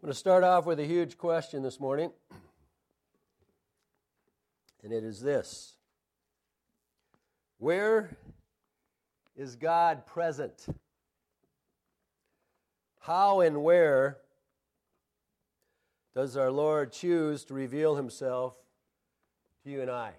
I'm going to start off with a huge question this morning, and it is this: where is God present? How and where does our Lord choose to reveal himself to you and I?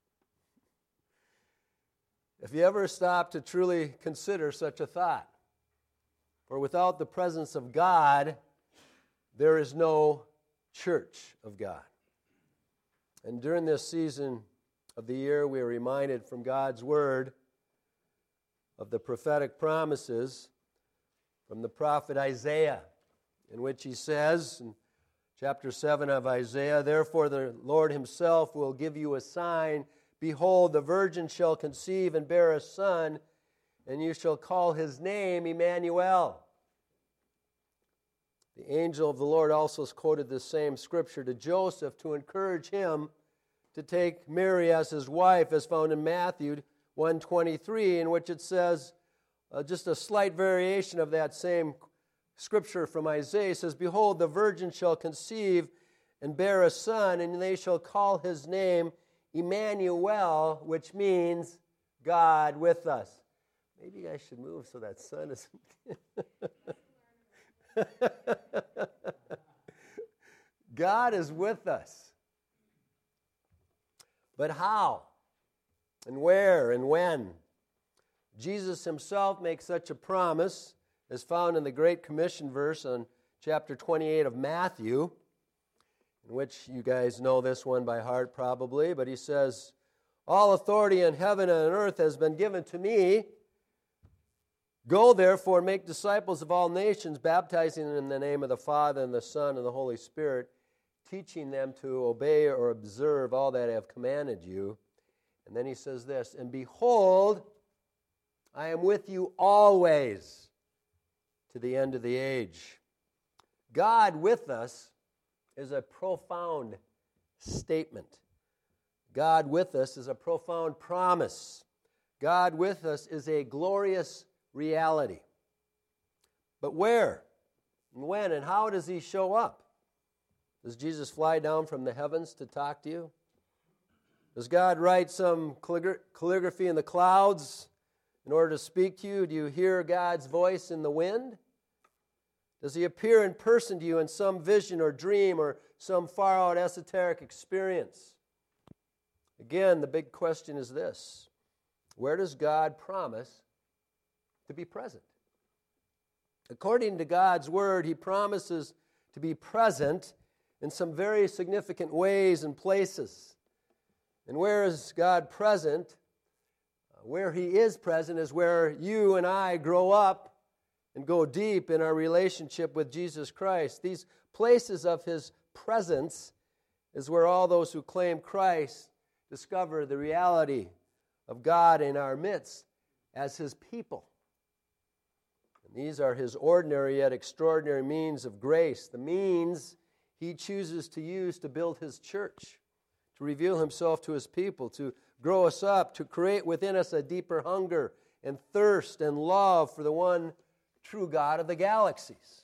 If you ever stop to truly consider such a thought, for without the presence of God, there is no church of God. And during this season of the year, we are reminded from God's Word of the prophetic promises from the prophet Isaiah, in which he says, in chapter 7 of Isaiah, "Therefore the Lord himself will give you a sign. Behold, the virgin shall conceive and bear a son, and you shall call his name Emmanuel." The angel of the Lord also quoted this same scripture to Joseph to encourage him to take Mary as his wife, as found in Matthew 1:23, in which it says, just a slight variation of that same scripture from Isaiah, says, "Behold, the virgin shall conceive and bear a son, and they shall call his name Emmanuel," which means God with us. Maybe I should move so that son is... God is with us. But how? And where? And when? Jesus himself makes such a promise, as found in the Great Commission verse on chapter 28 of Matthew, in which you guys know this one by heart probably, but he says, "All authority in heaven and on earth has been given to me. Go, therefore, and make disciples of all nations, baptizing them in the name of the Father and the Son and the Holy Spirit, teaching them to obey or observe all that I have commanded you." And then he says this, "And behold, I am with you always to the end of the age." God with us is a profound statement. God with us is a profound promise. God with us is a glorious reality. But where and when and how does he show up? Does Jesus fly down from the heavens to talk to you? Does God write some calligraphy in the clouds in order to speak to you? Do you hear God's voice in the wind? Does he appear in person to you in some vision or dream or some far-out esoteric experience? Again, the big question is this: where does God promise to be present? According to God's Word, he promises to be present in some very significant ways and places. And where is God present? Where he is present is where you and I grow up and go deep in our relationship with Jesus Christ. These places of his presence is where all those who claim Christ discover the reality of God in our midst as his people. And these are his ordinary yet extraordinary means of grace, the means he chooses to use to build his church, to reveal himself to his people, to grow us up, to create within us a deeper hunger and thirst and love for the one true God of the galaxies.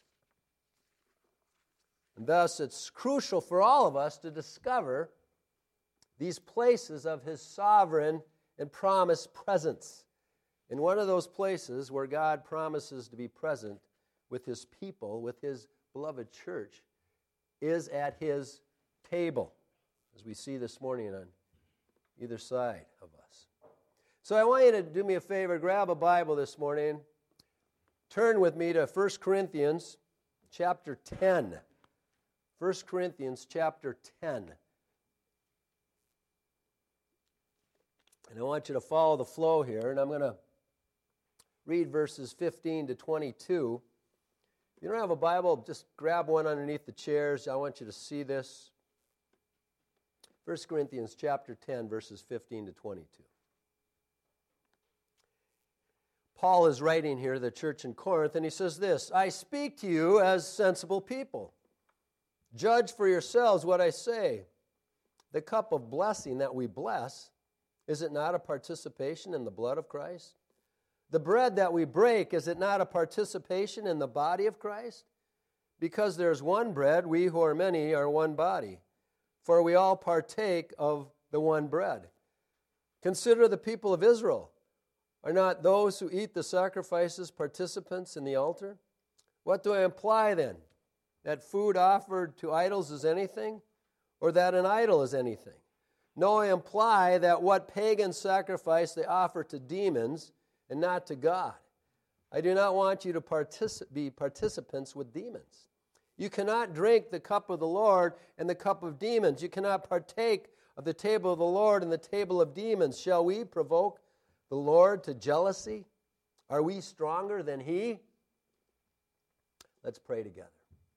And thus, it's crucial for all of us to discover these places of his sovereign and promised presence. And one of those places where God promises to be present with his people, with his beloved church, is at his table, as we see this morning on either side of us. So I want you to do me a favor, grab a Bible this morning, turn with me to 1 Corinthians chapter 10. 1 Corinthians chapter 10. And I want you to follow the flow here, and I'm going to read verses 15 to 22. If you don't have a Bible, just grab one underneath the chairs. I want you to see this. 1 Corinthians chapter 10, verses 15 to 22. Paul is writing here to the church in Corinth, and he says this: "I speak to you as sensible people. Judge for yourselves what I say. The cup of blessing that we bless, is it not a participation in the blood of Christ? The bread that we break, is it not a participation in the body of Christ? because there is one bread, we who are many are one body, for we all partake of the one bread. Consider the people of Israel. Are not those who eat the sacrifices participants in the altar? What do I imply then? That food offered to idols is anything, or that an idol is anything? No, I imply that what pagan sacrifice they offer to demons and not to God. I do not want you to be participants with demons. You cannot drink the cup of the Lord and the cup of demons. You cannot partake of the table of the Lord and the table of demons. Shall we provoke the Lord to jealousy? Are we stronger than He? Let's pray together.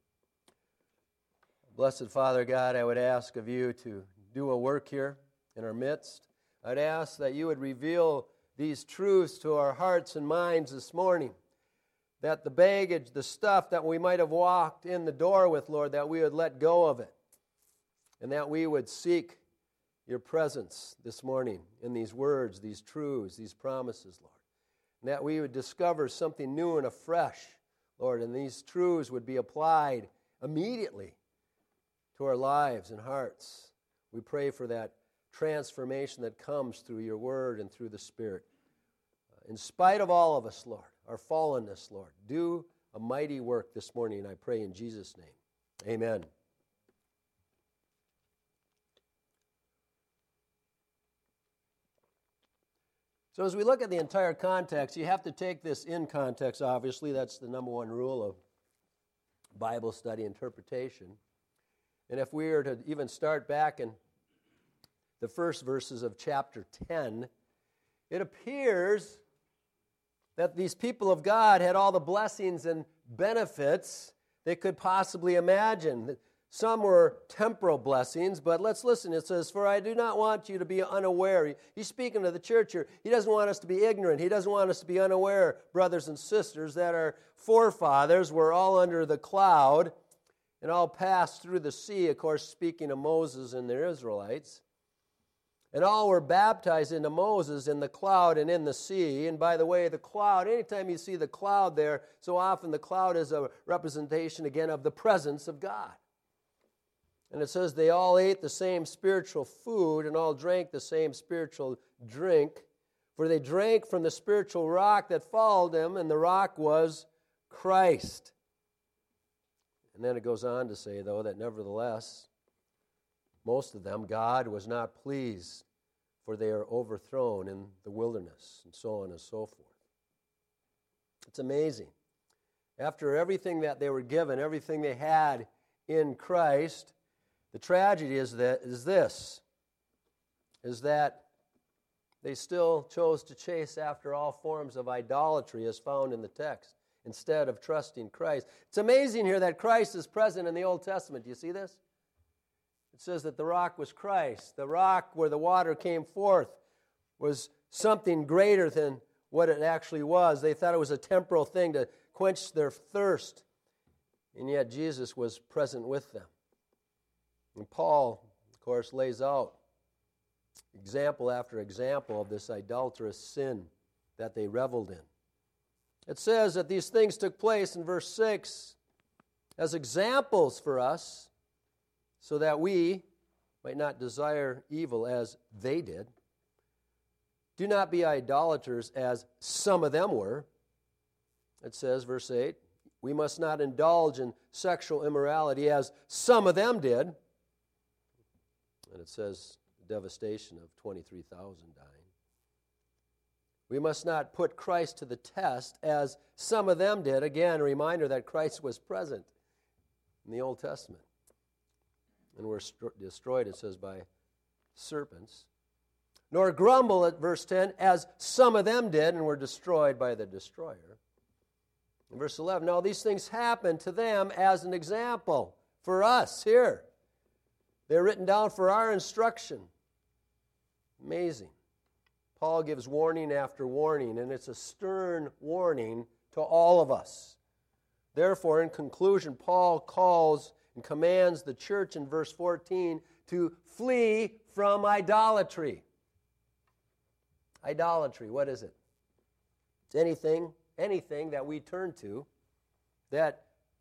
Blessed Father God, I would ask of you to do a work here in our midst. I'd ask that you would reveal these truths to our hearts and minds this morning, that the baggage, the stuff that we might have walked in the door with, Lord, that we would let go of it, and that we would seek your presence this morning in these words, these truths, these promises, Lord, and that we would discover something new and afresh, Lord, and these truths would be applied immediately to our lives and hearts. We pray for that transformation that comes through your word and through the Spirit. In spite of all of us, Lord, our fallenness, Lord, do a mighty work this morning, I pray in Jesus' name. Amen. So as we look at the entire context, you have to take this in context, obviously. That's the number one rule of Bible study interpretation. And if we were to even start back in the first verses of chapter 10, it appears that these people of God had all the blessings and benefits they could possibly imagine. Some were temporal blessings, but let's listen. It says, "For I do not want you to be unaware." He's speaking to the church here. He doesn't want us to be ignorant. He doesn't want us to be unaware, brothers and sisters, that our forefathers were all under the cloud and all passed through the sea, of course, speaking of Moses and the Israelites. And all were baptized into Moses in the cloud and in the sea. And by the way, the cloud, anytime you see the cloud there, so often the cloud is a representation, again, of the presence of God. And it says they all ate the same spiritual food and all drank the same spiritual drink, for they drank from the spiritual rock that followed them, and the rock was Christ. And then it goes on to say, though, that nevertheless, most of them, God was not pleased, for they are overthrown in the wilderness, and so on and so forth. It's amazing. After everything that they were given, everything they had in Christ, the tragedy is that they still chose to chase after all forms of idolatry as found in the text, instead of trusting Christ. It's amazing here that Christ is present in the Old Testament. Do you see this? It says that the rock was Christ. The rock where the water came forth was something greater than what it actually was. They thought it was a temporal thing to quench their thirst, and yet Jesus was present with them. And Paul, of course, lays out example after example of this idolatrous sin that they reveled in. It says that these things took place in verse 6 as examples for us, so that we might not desire evil as they did. Do not be idolaters as some of them were. It says, verse 8, we must not indulge in sexual immorality as some of them did. And it says the devastation of 23,000 dying. We must not put Christ to the test as some of them did. Again, a reminder that Christ was present in the Old Testament. And were destroyed, it says, by serpents. Nor grumble, at verse 10, as some of them did and were destroyed by the destroyer. In verse 11, now these things happened to them as an example for us here. They're written down for our instruction. Amazing. Paul gives warning after warning, and it's a stern warning to all of us. Therefore, in conclusion, Paul calls and commands the church in verse 14 to flee from idolatry. Idolatry, what is it? It's anything that we turn to that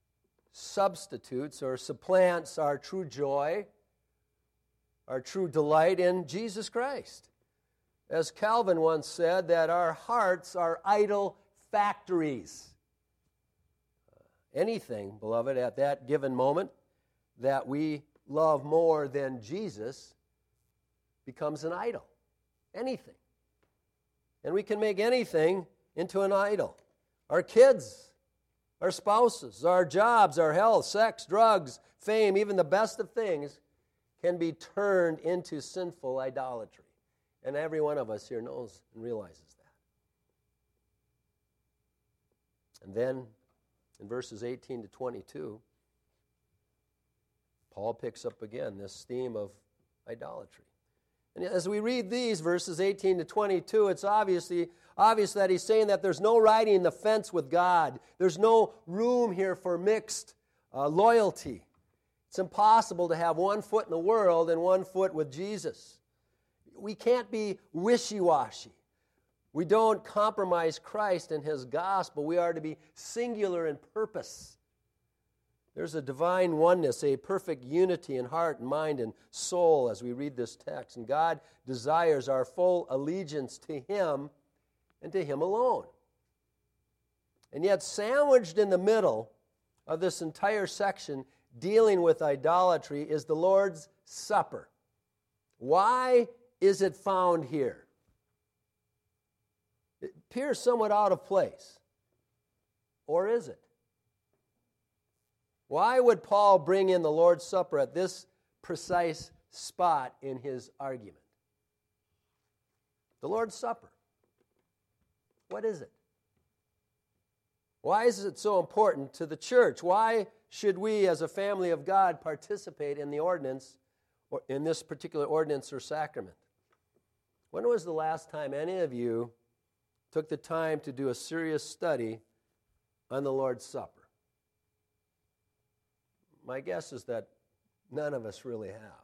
substitutes or supplants our true joy, our true delight in Jesus Christ. As Calvin once said, that our hearts are idol factories. Anything, beloved, at that given moment that we love more than Jesus becomes an idol. Anything. And we can make anything into an idol. Our kids, our spouses, our jobs, our health, sex, drugs, fame, even the best of things can be turned into sinful idolatry. And every one of us here knows and realizes that. And then in verses 18 to 22, Paul picks up again this theme of idolatry. And as we read these verses 18 to 22, it's obvious that he's saying that there's no riding the fence with God. There's no room here for mixed loyalty. It's impossible to have one foot in the world and one foot with Jesus. We can't be wishy-washy. We don't compromise Christ and His gospel. We are to be singular in purpose. There's a divine oneness, a perfect unity in heart and mind and soul as we read this text. And God desires our full allegiance to Him and to Him alone. And yet, sandwiched in the middle of this entire section dealing with idolatry is the Lord's Supper. Why is it found here? It appears somewhat out of place. Or is it? Why would Paul bring in the Lord's Supper at this precise spot in his argument? The Lord's Supper. What is it? Why is it so important to the church? Why should we as a family of God participate in the ordinance, or in this particular ordinance or sacrament? When was the last time any of you took the time to do a serious study on the Lord's Supper? My guess is that none of us really have.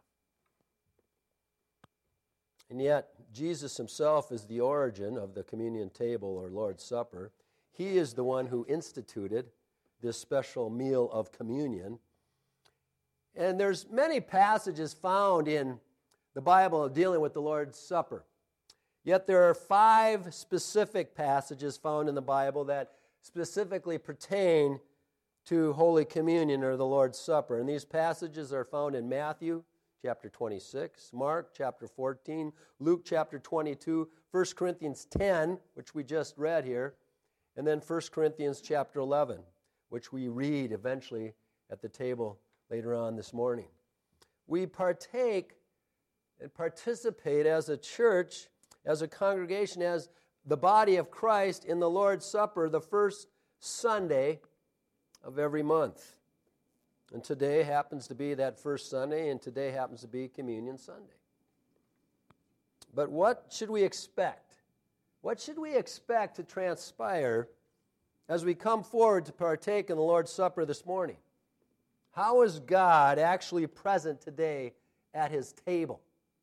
And yet, Jesus Himself is the origin of the communion table or Lord's Supper. He is the one who instituted this special meal of communion. And there's many passages found in the Bible dealing with the Lord's Supper. Yet there are 5 specific passages found in the Bible that specifically pertain to Holy Communion or the Lord's Supper. And these passages are found in Matthew chapter 26, Mark chapter 14, Luke chapter 22, 1 Corinthians 10, which we just read here, and then 1 Corinthians chapter 11, which we read eventually at the table later on this morning. We partake and participate as a church, as a congregation, as the body of Christ in the Lord's Supper the first Sunday of every month. And today happens to be that first Sunday, and today happens to be Communion Sunday. But what should we expect? What should we expect to transpire as we come forward to partake in the Lord's Supper this morning? How is God actually present today at His table?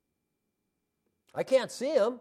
I can't see Him.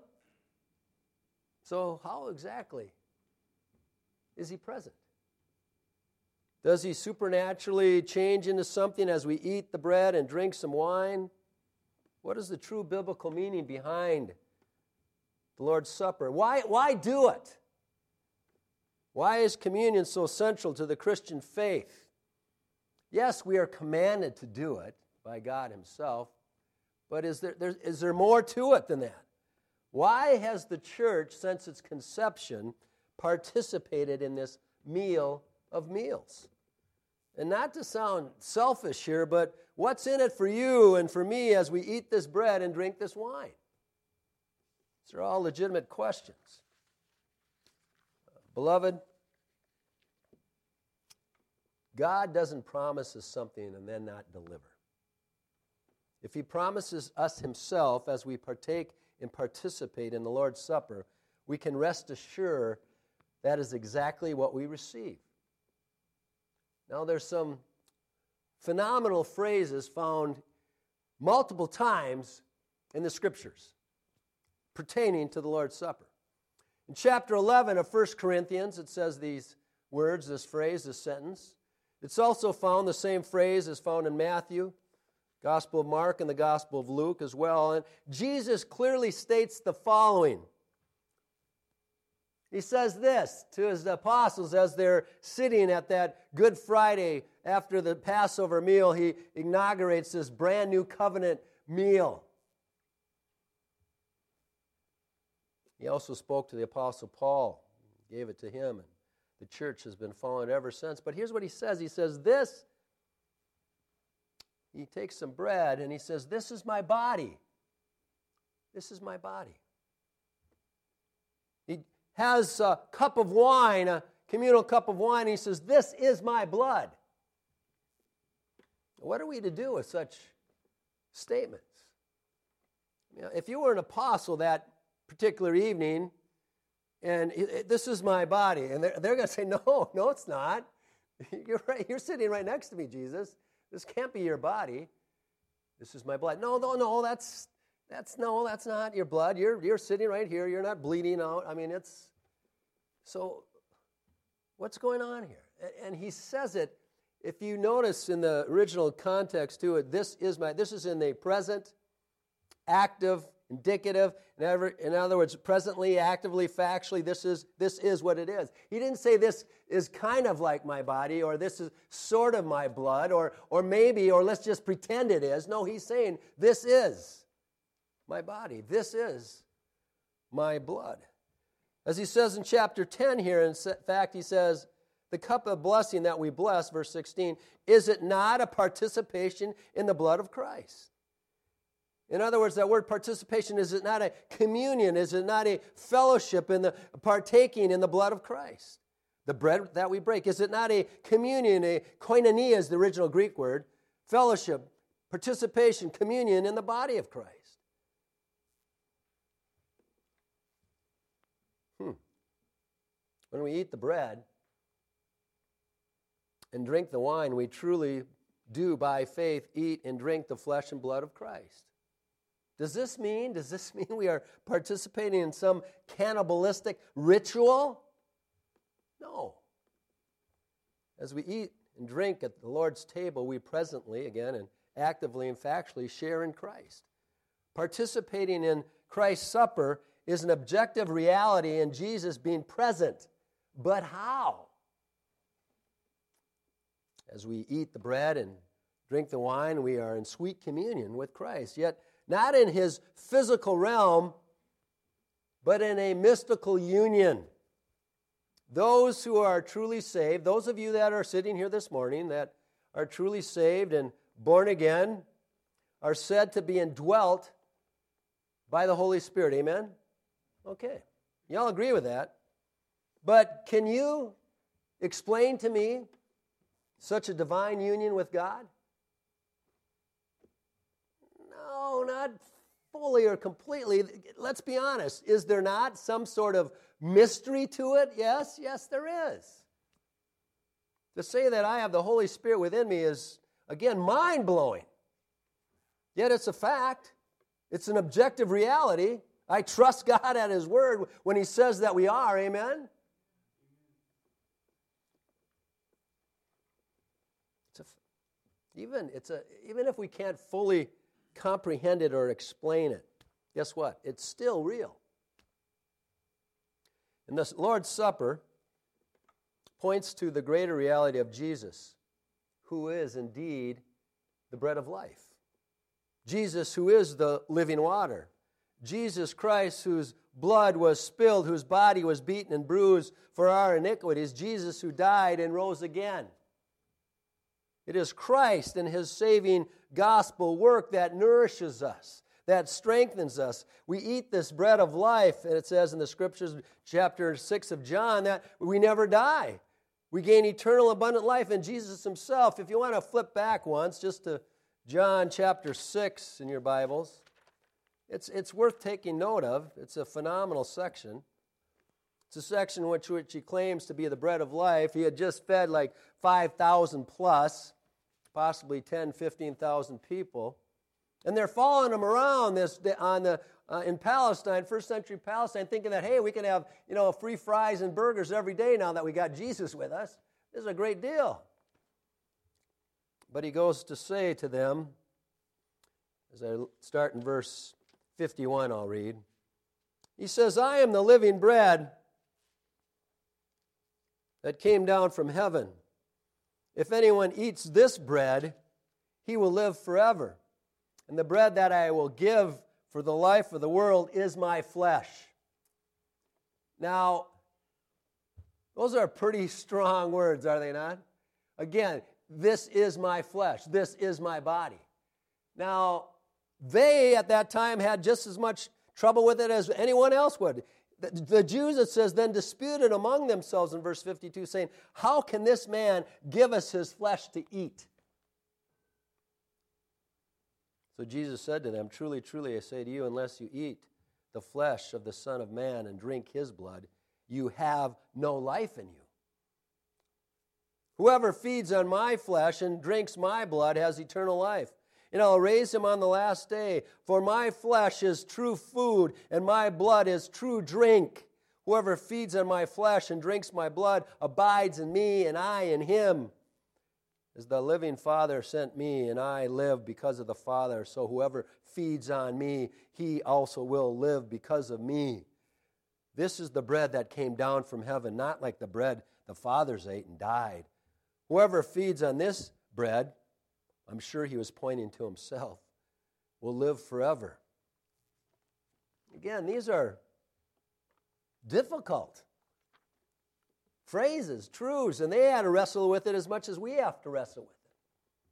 So how exactly is He present? Does He supernaturally change into something as we eat the bread and drink some wine? What is the true biblical meaning behind the Lord's Supper? Why do it? Why is communion so central to the Christian faith? Yes, we are commanded to do it by God Himself, but is there more to it than that? Why has the church, since its conception, participated in this meal of meals? And not to sound selfish here, but what's in it for you and for me as we eat this bread and drink this wine? These are all legitimate questions. Beloved, God doesn't promise us something and then not deliver. If He promises us Himself as we partake and participate in the Lord's Supper, we can rest assured that is exactly what we receive. Now, there's some phenomenal phrases found multiple times in the Scriptures pertaining to the Lord's Supper. In chapter 11 of 1 Corinthians, it says these words, this phrase, this sentence, It's also found, the same phrase is found in Matthew, Gospel of Mark, and the Gospel of Luke as well. And Jesus clearly states the following. He says this to his apostles as they're sitting at that Good Friday after the Passover meal. He inaugurates this brand new covenant meal. He also spoke to the Apostle Paul, gave it to him, and the church has been following it ever since. But here's what he says. He says this. He takes some bread and he says, "This is my body. This is my body." He has a cup of wine, a communal cup of wine, and he says, "This is my blood." What are we to do with such statements? You know, if you were an apostle that particular evening, and "This is my body," and they're going to say, no, it's not. You're right. You're sitting right next to me, Jesus. This can't be your body. This is my blood. No, that's not your blood. You're sitting right here. You're not bleeding out. I mean, so what's going on here? And he says it. If you notice in the original context to it, this is in the present, active, indicative. In other words, presently, actively, factually, this is what it is. He didn't say this is kind of like my body, or this is sort of my blood, or maybe, or let's just pretend it is. No, he's saying this is my body. This is my blood. As he says in chapter 10 here, in fact, he says, the cup of blessing that we bless, verse 16, is it not a participation in the blood of Christ? In other words, that word participation, is it not a communion? Is it not a fellowship in the partaking in the blood of Christ? The bread that we break, is it not a communion, a koinonia is the original Greek word, fellowship, participation, communion in the body of Christ? When we eat the bread and drink the wine, we truly do, by faith, eat and drink the flesh and blood of Christ. Does this mean we are participating in some cannibalistic ritual? No. As we eat and drink at the Lord's table, we presently, again, and actively and factually share in Christ. Participating in Christ's supper is an objective reality in Jesus being present. But how? As we eat the bread and drink the wine, we are in sweet communion with Christ, yet not in his physical realm, but in a mystical union. Those who are truly saved, those of you that are sitting here this morning that are truly saved and born again, are said to be indwelt by the Holy Spirit. Amen? Okay. Y'all agree with that? But can you explain to me such a divine union with God? No, not fully or completely. Let's be honest. Is there not some sort of mystery to it? Yes, there is. To say that I have the Holy Spirit within me is, again, mind-blowing. Yet it's a fact. It's an objective reality. I trust God at His Word when He says that we are. Amen? Even if we can't fully comprehend it or explain it, guess what? It's still real. And the Lord's Supper points to the greater reality of Jesus, who is indeed the bread of life. Jesus, who is the living water. Jesus Christ, whose blood was spilled, whose body was beaten and bruised for our iniquities. Jesus, who died and rose again. It is Christ and His saving gospel work that nourishes us, that strengthens us. We eat this bread of life, and it says in the Scriptures, chapter 6 of John, that we never die. We gain eternal abundant life in Jesus Himself. If you want to flip back once, just to John chapter 6 in your Bibles, it's worth taking note of. It's a phenomenal section. It's a section which He claims to be the bread of life. He had just fed like 5,000 plus, possibly 10,000, 15,000 people. And they're following Him around in Palestine, first century Palestine, thinking that, hey, we can have free fries and burgers every day now that we got Jesus with us. This is a great deal. But he goes to say to them, as I start in verse 51, I'll read. He says, I am the living bread that came down from heaven. If anyone eats this bread, he will live forever. And the bread that I will give for the life of the world is my flesh. Now, those are pretty strong words, are they not? Again, this is my flesh. This is my body. Now, they at that time had just as much trouble with it as anyone else would. The Jews, it says, then disputed among themselves in verse 52, saying, how can this man give us his flesh to eat? So Jesus said to them, truly, truly, I say to you, unless you eat the flesh of the Son of Man and drink his blood, you have no life in you. Whoever feeds on my flesh and drinks my blood has eternal life, and I'll raise him on the last day. For my flesh is true food, and my blood is true drink. Whoever feeds on my flesh and drinks my blood abides in me, and I in him. As the living Father sent me, and I live because of the Father, so whoever feeds on me, he also will live because of me. This is the bread that came down from heaven, not like the bread the fathers ate and died. Whoever feeds on this bread, I'm sure he was pointing to himself, will live forever. Again, these are difficult phrases, truths, and they had to wrestle with it as much as we have to wrestle with it.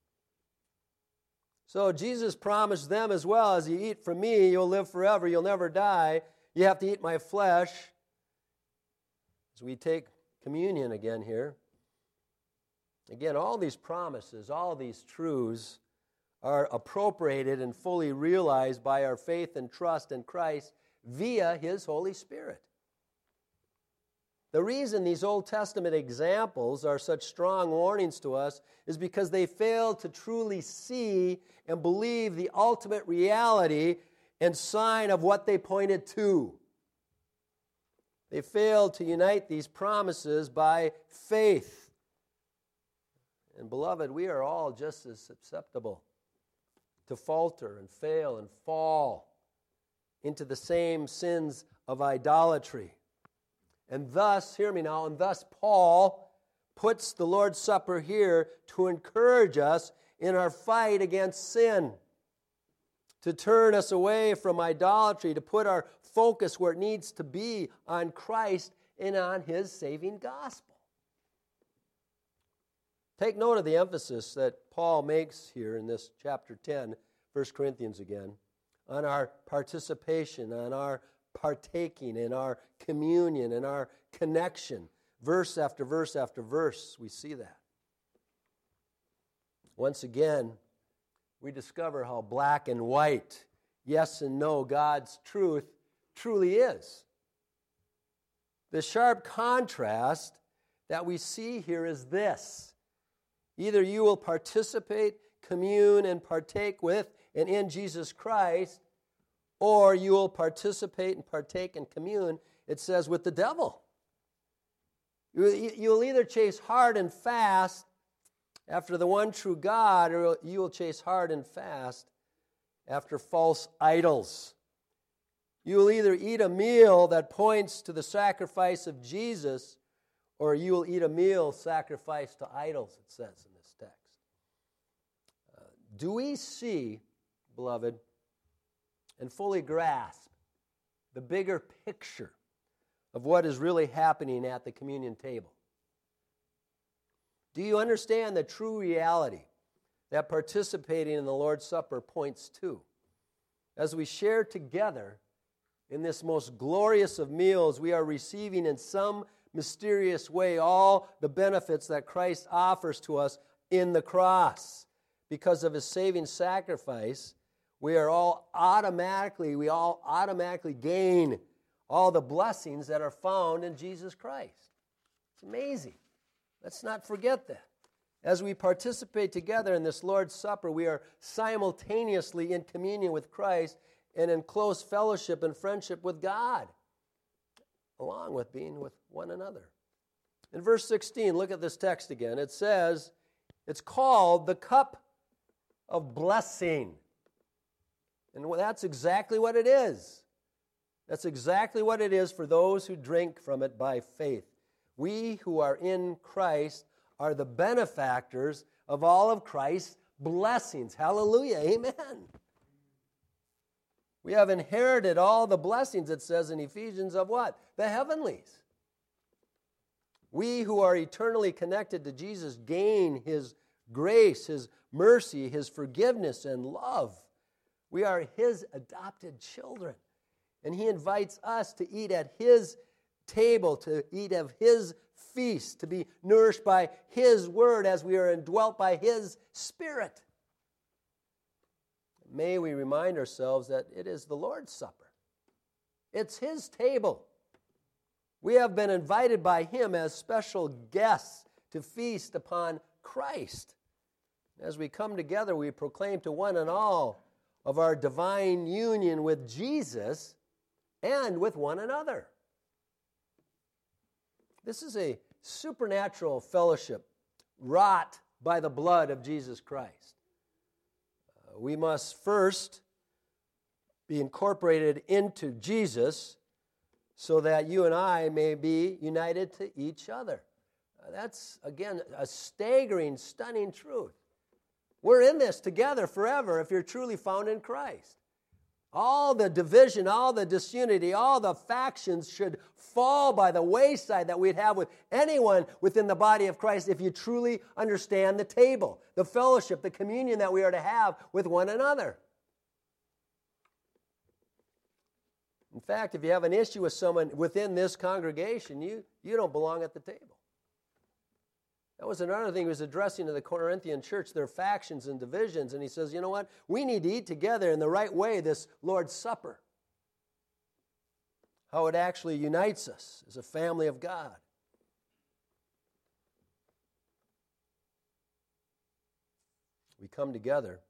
So Jesus promised them as well, as you eat from me, you'll live forever, you'll never die. You have to eat my flesh. As we take communion again here, again, all these promises, all these truths are appropriated and fully realized by our faith and trust in Christ via his Holy Spirit. The reason these Old Testament examples are such strong warnings to us is because they fail to truly see and believe the ultimate reality and sign of what they pointed to. They failed to unite these promises by faith. And beloved, we are all just as susceptible to falter and fail and fall into the same sins of idolatry. And thus, hear me now, and thus Paul puts the Lord's Supper here to encourage us in our fight against sin, to turn us away from idolatry, to put our focus where it needs to be on Christ and on his saving gospel. Take note of the emphasis that Paul makes here in this chapter 10, 1 Corinthians again, on our participation, on our partaking, in our communion, in our connection. Verse after verse after verse, we see that. Once again, we discover how black and white, yes and no, God's truth truly is. The sharp contrast that we see here is this. Either you will participate, commune, and partake with and in Jesus Christ, or you will participate and partake and commune, it says, with the devil. You'll either chase hard and fast after the one true God, or you will chase hard and fast after false idols. You will either eat a meal that points to the sacrifice of Jesus, or you will eat a meal sacrificed to idols, it says in this text. Do we see, beloved, and fully grasp the bigger picture of what is really happening at the communion table? Do you understand the true reality that participating in the Lord's Supper points to? As we share together in this most glorious of meals, we are receiving in some mysterious way all the benefits that Christ offers to us in the cross. Because of his saving sacrifice, we all automatically gain all the blessings that are found in Jesus Christ. It's amazing. Let's not forget that. As we participate together in this Lord's Supper, we are simultaneously in communion with Christ and in close fellowship and friendship with God, along with being with one another. In verse 16, look at this text again. It says, It's called the cup of blessing. And that's exactly what it is. That's exactly what it is for those who drink from it by faith. We who are in Christ are the benefactors of all of Christ's blessings. Hallelujah. Amen. We have inherited all the blessings, it says in Ephesians, of what? The heavenlies. We who are eternally connected to Jesus gain His grace, His mercy, His forgiveness and love. We are His adopted children. And He invites us to eat at His table, to eat of His feast, to be nourished by His word as we are indwelt by His Spirit. May we remind ourselves that it is the Lord's Supper. It's His table. We have been invited by Him as special guests to feast upon Christ. As we come together, we proclaim to one and all of our divine union with Jesus and with one another. This is a supernatural fellowship wrought by the blood of Jesus Christ. We must first be incorporated into Jesus so that you and I may be united to each other. That's, again, a staggering, stunning truth. We're in this together forever if you're truly found in Christ. All the division, all the disunity, all the factions should fall by the wayside that we'd have with anyone within the body of Christ if you truly understand the table, the fellowship, the communion that we are to have with one another. In fact, if you have an issue with someone within this congregation, you don't belong at the table. That was another thing he was addressing to the Corinthian church, their factions and divisions. And he says, you know what? We need to eat together in the right way, this Lord's Supper. How it actually unites us as a family of God. We come together.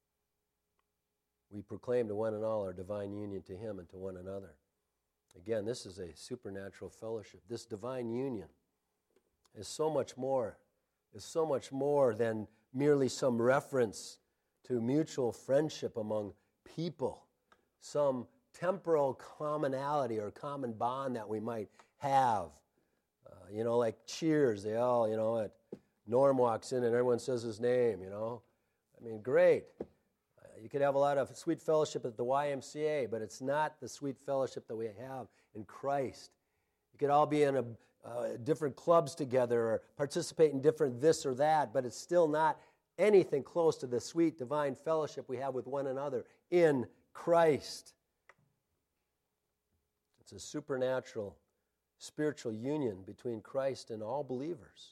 We proclaim to one and all our divine union to Him and to one another. Again, this is a supernatural fellowship. This divine union is so much more than merely some reference to mutual friendship among people, some temporal commonality or common bond that we might have. Like Cheers, they all, Norm walks in and everyone says his name, great. You could have a lot of sweet fellowship at the YMCA, but it's not the sweet fellowship that we have in Christ. You could all be in different clubs together or participate in different this or that, but it's still not anything close to the sweet divine fellowship we have with one another in Christ. It's a supernatural spiritual union between Christ and all believers.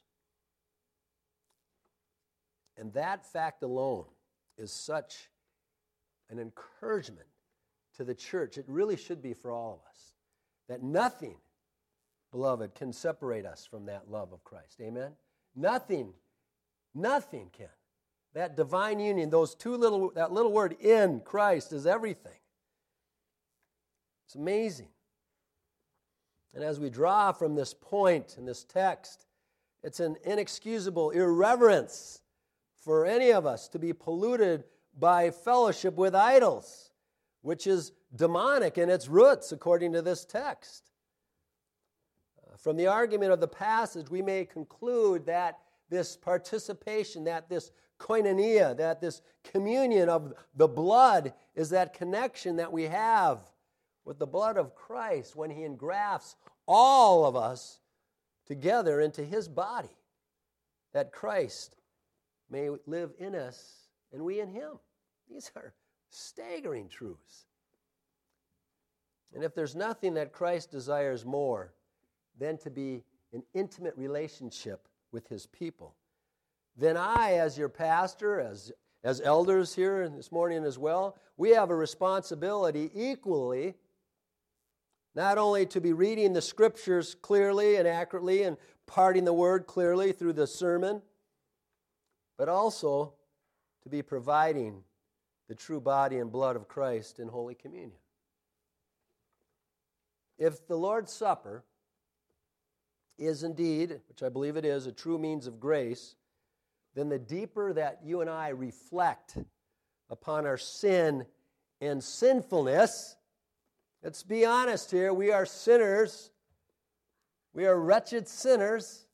And that fact alone is such an encouragement to the church. It really should be for all of us. That nothing, beloved, can separate us from that love of Christ. Amen? Nothing can. That divine union, that little word, in Christ, is everything. It's amazing. And as we draw from this point in this text, it's an inexcusable irreverence for any of us to be polluted by fellowship with idols, which is demonic in its roots, according to this text. From the argument of the passage, we may conclude that this participation, that this koinonia, that this communion of the blood is that connection that we have with the blood of Christ when He engrafts all of us together into His body, that Christ may live in us and we in Him. These are staggering truths. And if there's nothing that Christ desires more than to be in intimate relationship with His people, then I, as your pastor, as elders here this morning as well, we have a responsibility equally not only to be reading the Scriptures clearly and accurately and parting the Word clearly through the sermon, but also to be providing the true body and blood of Christ in Holy Communion. If the Lord's Supper is indeed, which I believe it is, a true means of grace, then the deeper that you and I reflect upon our sin and sinfulness, let's be honest here, we are sinners. We are wretched sinners.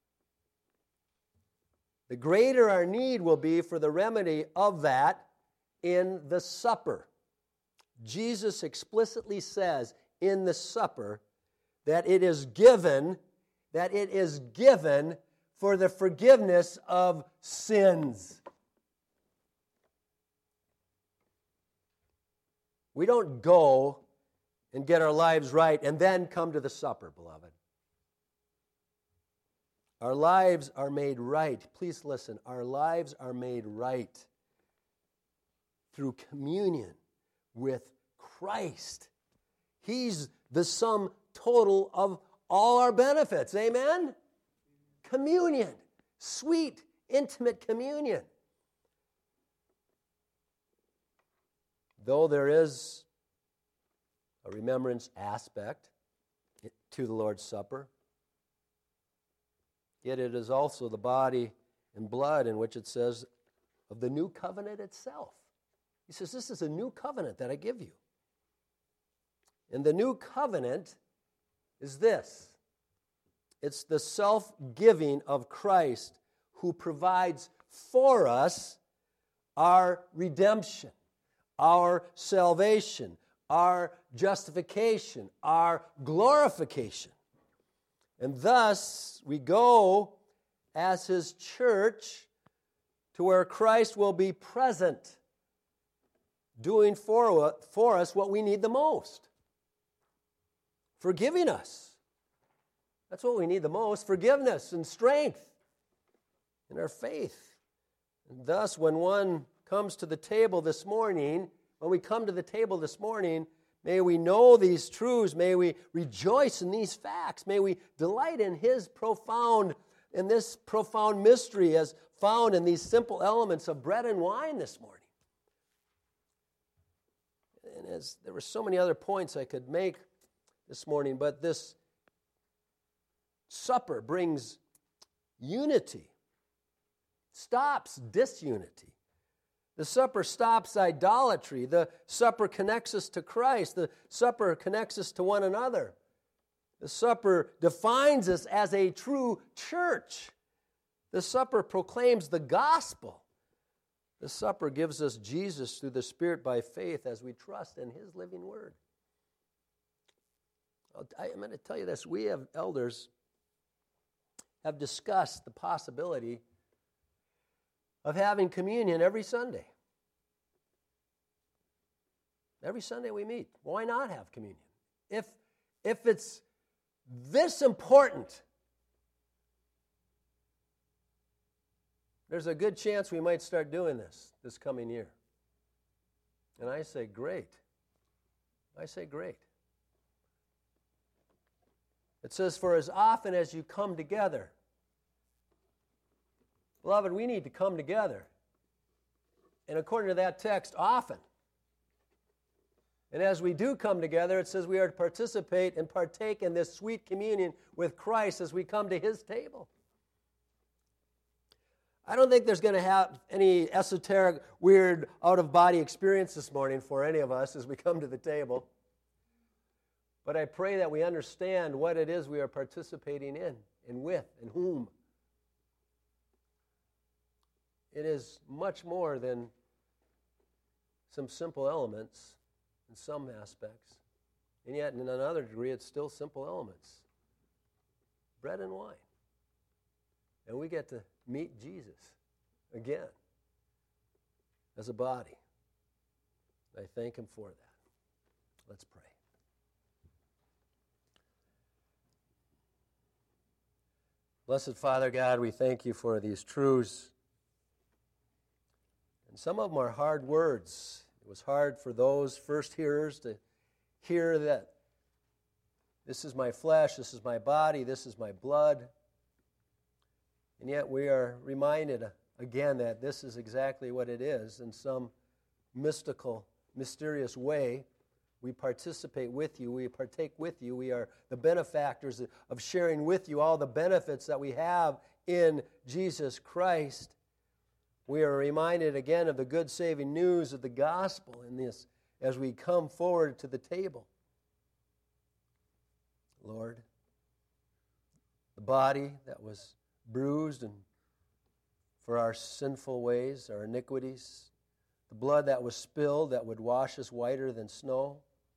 The greater our need will be for the remedy of that in the supper. Jesus explicitly says in the supper that it is given for the forgiveness of sins. We don't go and get our lives right and then come to the supper, beloved. Our lives are made right. Please listen. Our lives are made right through communion with Christ. He's the sum total of all our benefits. Amen? Communion. Sweet, intimate communion. Though there is a remembrance aspect to the Lord's Supper, yet it is also the body and blood in which it says of the new covenant itself. He says, this is a new covenant that I give you. And the new covenant is this. It's the self-giving of Christ who provides for us our redemption, our salvation, our justification, our glorification. And thus, we go as His church to where Christ will be present, doing for us what we need the most. Forgiving us. That's what we need the most, forgiveness and strength in our faith. And thus, when one comes to the table this morning, may we know these truths. May we rejoice in these facts. May we delight in this profound mystery as found in these simple elements of bread and wine this morning. And as there were so many other points I could make this morning, but this supper brings unity, stops disunity. The supper stops idolatry. The supper connects us to Christ. The supper connects us to one another. The supper defines us as a true church. The supper proclaims the gospel. The supper gives us Jesus through the Spirit by faith as we trust in His living word. I'm going to tell you this. We have elders have discussed the possibility of having communion every Sunday. Every Sunday we meet. Why not have communion? If it's this important, there's a good chance we might start doing this coming year. And I say, great. It says, for as often as you come together. Beloved, we need to come together. And according to that text, often. And as we do come together, it says we are to participate and partake in this sweet communion with Christ as we come to His table. I don't think there's going to have any esoteric, weird, out-of-body experience this morning for any of us as we come to the table. But I pray that we understand what it is we are participating in and with and whom. It is much more than some simple elements in some aspects. And yet, in another degree, it's still simple elements. Bread and wine. And we get to meet Jesus again as a body. I thank Him for that. Let's pray. Blessed Father God, we thank You for these truths. And some of them are hard words. It was hard for those first hearers to hear that this is my flesh, this is my body, this is my blood. And yet we are reminded again that this is exactly what it is. In some mystical, mysterious way, we participate with You, we partake with You, we are the benefactors of sharing with You all the benefits that we have in Jesus Christ. We are reminded again of the good saving news of the gospel in this as we come forward to the table. Lord, the body that was bruised and for our sinful ways, our iniquities, the blood that was spilled that would wash us whiter than snow,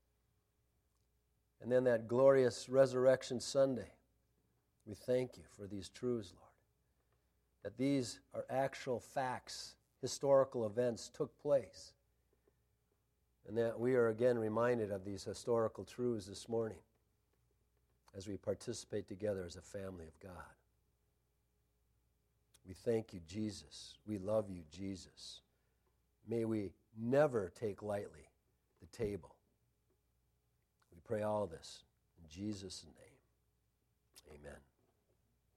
and then that glorious Resurrection Sunday. We thank you for these truths, Lord, that these are actual facts, historical events took place, and that we are again reminded of these historical truths this morning as we participate together as a family of God. We thank you, Jesus. We love you, Jesus. May we never take lightly the table. We pray all this in Jesus' name. Amen.